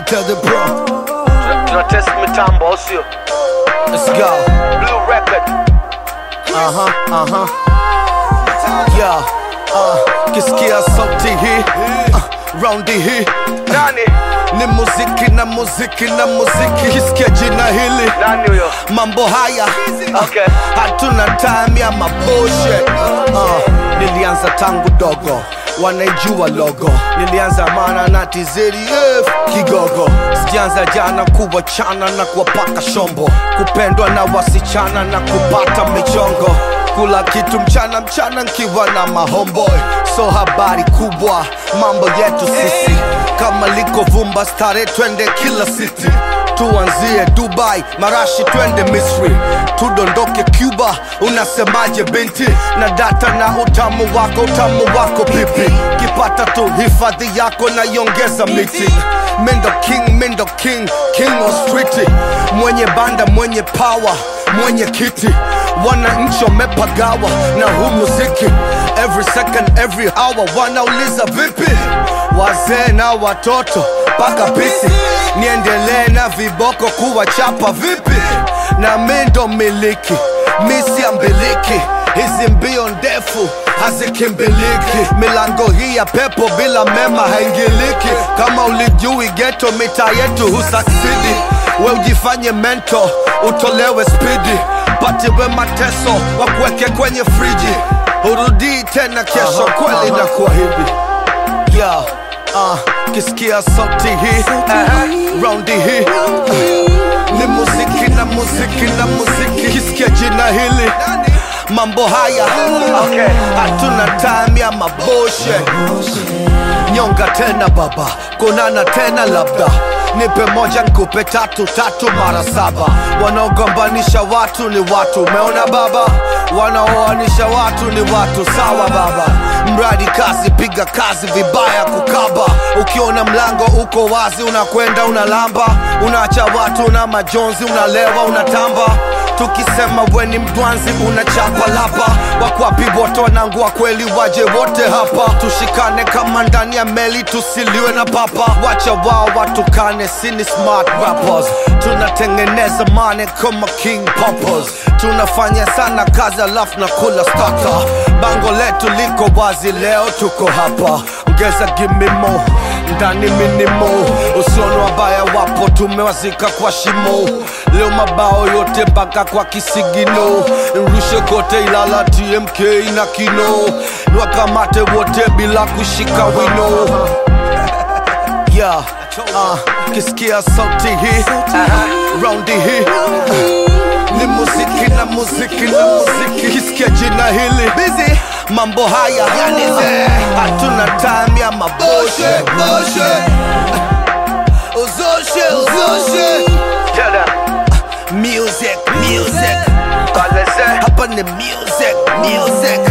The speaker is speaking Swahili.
tell the bro. Tunatest mitambo sio? Let's go. Blue record. Yeah. Kisikia sauti hii raundi hii Nani? ni muziki na muziki na muziki. Kisikia jina hili Nani huyo? mambo haya Okay. hatuna time ya mabullshit. Nilianza tangu dogo, wanaijua logo. Nilianza mana na TZF kigogo. Sijaanza jana kuwachana na kuwapaka shombo, kupendwa na wasichana na kupata michongo, kula kitu mchana mchana nkiwa na mahomboy. So habari kubwa mambo yetu sisi, kama liko vumba stare twende kila city. Tuanzie Dubai, marashi twende Misri, tudondoke Cuba, unasemaje binti? Na data na utamu wako pipi. Kipata tu hifadhi yako na yongeza miti. Mendo king of street, mwenye banda, mwenye power, mwenye kiti. Wananchi wamepagawa na huu muziki, every second every hour wanauliza vipi? Wazee na watoto paka pisi, niendelee na viboko kuwachapa vipi? Na mendo miliki misi ambiliki, hizi mbio ndefu hazikimbiliki. Milango hii ya pepo bila mema haingiliki. Kama ulijui ghetto mita yetu husaksidi, we ujifanye mento utolewe spidi, patiwe mateso wakuweke kwenye friji, urudi tena kesho kweli na kuwa hivi. Yeah. Kisikia sauti hii raundi hii ni muziki na muziki na muziki. Kisikia jina hili mambo haya hatuna time ya mabullshit. Nyonga tena baba, konana tena labda, nipe moja nkupe tatu mara saba. Wanaogombanisha watu ni watu, umeona baba? Wanaoanisha watu ni watu, sawa baba? Mradi kazi, piga kazi, vibaya kukaba. Ukiona mlango uko wazi unakwenda unalamba, unaacha watu na majonzi, unalewa unatamba. Tukisema we ni mdwanzi unachapa lapa. Wakwapi wote wanangu wa kweli waje wote hapa, tushikane kama ndani ya meli tusiliwe na papa. Wacha wao watukane, sini smart rappers, tunatengeneza money kama king poppers. Tunafanya sana kazi alafu na kula starter. Bango letu liko wazi leo tuko hapa, ongeza gimimo ndani minimo. Usiono wabaya wapo tumewazika kwa shimo, leo mabao yote mpaka kwa kisigino. Nrushe kote Ilala, TMK na Kino, nwakamate wote bila kushika wino. Yeah. Kisikia sauti hii raundi hii ni muziki na muziki na muziki. Kisikia jina hili busy mambo haya hatuna time ya mabullshit. Uzoshe Tell them. music hapa ni music